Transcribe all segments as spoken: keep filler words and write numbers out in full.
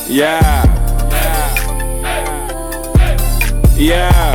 Yeah. Yeah.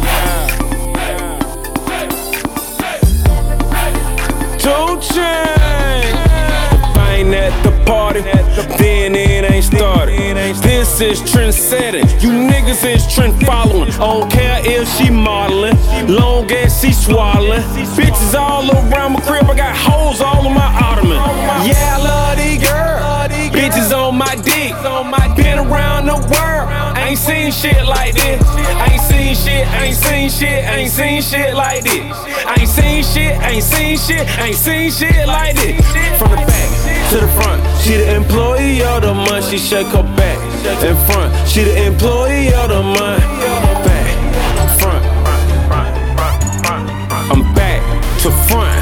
Two Chainz. If I ain't at the party, then it ain't started. This is trend setting. You niggas is trend following. I don't care if she modeling, long as she swallowing. Bitches all around my crib. I got hoes all on my ottoman. Yeah, I love these girls. Bitches on my dick. Been around the world. I ain't seen shit like this. I ain't seen shit. I ain't seen shit. I ain't seen shit like this. I ain't seen shit. I ain't seen shit. I ain't seen shit like this. From the back to the front, she the employee of the month. She shake her back in front. She the employee of the month. Back, front. I'm back to front.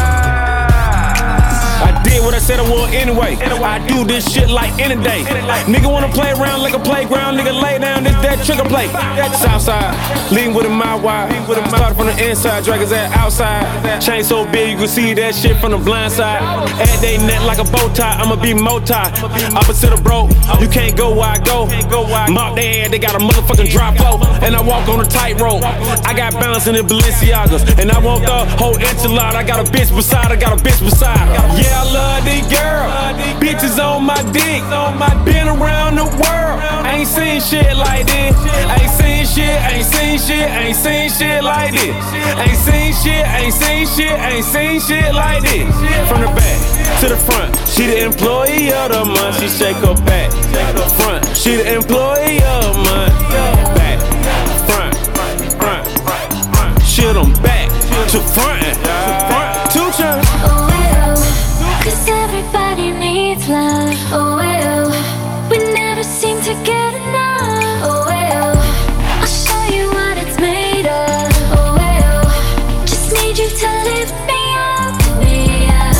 What I said I would anyway. I do this shit like any day. Nigga wanna play around like a playground. Nigga lay down, this that trigger play. Southside, lean with him my wide. Started from the inside, drag his ass outside. Chain so big you can see that shit from the blind side. Add they neck like a bow tie, I'ma be multi. Opposite of broke, you can't go where I go. Mop their head, they got a motherfucking drop low. And I walk on a tightrope. I got balance in the Balenciagas. And I want the whole enchilada. I got a bitch beside her, got a bitch beside her. Yeah, I love these girls, bitches on my dick. Been around the world, I ain't seen shit like this. I ain't seen shit, I ain't seen shit, I ain't seen shit like this. I ain't seen shit, I ain't seen shit, I ain't seen shit like this. From the back to the front, she the employee of the month. She shake her back, front. She the employee of the month. Back, front, front, front. Shit, I'm back to front, front. Two Chainz. Cause everybody needs love. Oh well, we never seem to get enough. Oh well, I'll show you what it's made of. Oh well, just need you to lift me up, me up.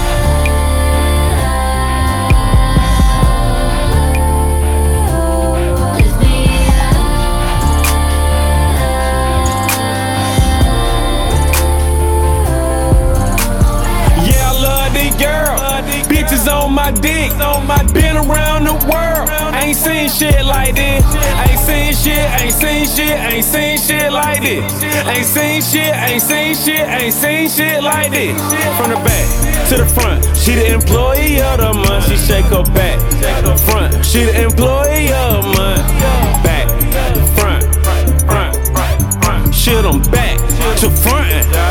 Lift me up. Yeah, I love these girls. Bitches on my dick, been around the world. I ain't seen shit like this. I ain't seen shit, I ain't seen shit, I ain't seen shit like this. I ain't seen shit, I ain't seen shit, I ain't seen shit like this. From the back to the front, she the employee of the month. She shake her back, front. She the employee of the month. Back, front, front, front. Shit, I'm back to front.